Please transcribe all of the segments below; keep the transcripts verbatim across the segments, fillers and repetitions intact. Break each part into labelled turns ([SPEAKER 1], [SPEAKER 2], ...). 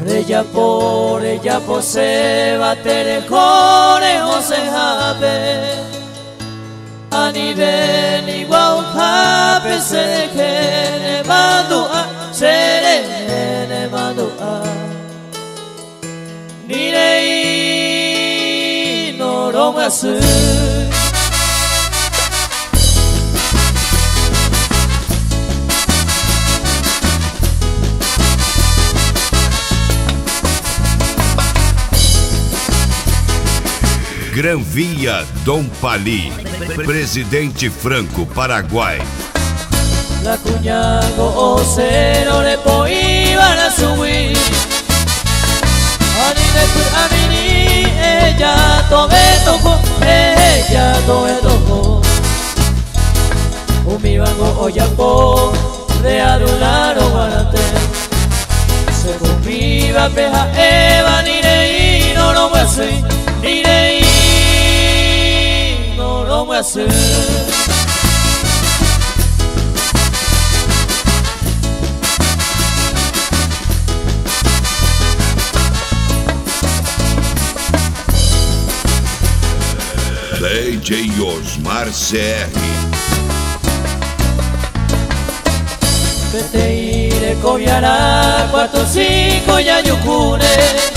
[SPEAKER 1] Ella por ella pose batere kore ose habe ani beni igual habe se kene madua serene madua nirei no romasu
[SPEAKER 2] Gran Via Dom Pali, Presidente Franco, Paraguai.
[SPEAKER 1] La cuñago o cero le iban a subir. Ani de anini ella tome tocó, ella tome tocó. Umi bango o yapo de adular o guarate. Se conviva peja eva ni rei no lo muestre ni rei. No me hace
[SPEAKER 2] D J Osmar C R
[SPEAKER 1] Vete iré cobiará cuatro cinco ya yucune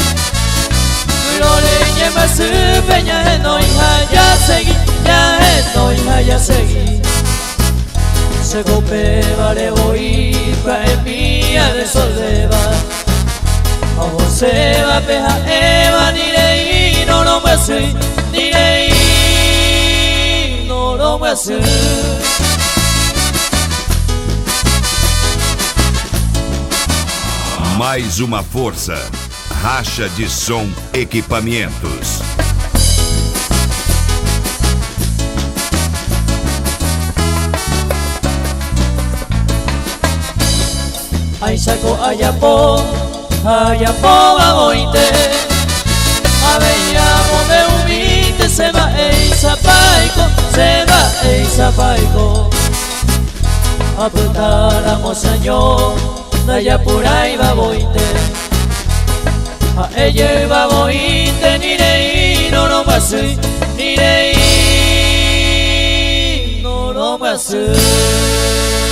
[SPEAKER 1] Loreña más peña no hija ya seguí ya no hija ya seguí se golpe vale voy pa en mía de soldeva como se va peja eva ni rei no lo me hace ni rei no lo me hace
[SPEAKER 2] mais uma força. Racha de Som Equipamentos.
[SPEAKER 1] Ay saco ayapo, ayapo baboite. Avellamo me humite, se va ei zapaico, se va ei zapaico. Apuntáramos año, dayapura y baboite. A ella va boite ni rei no no más ni rei no no más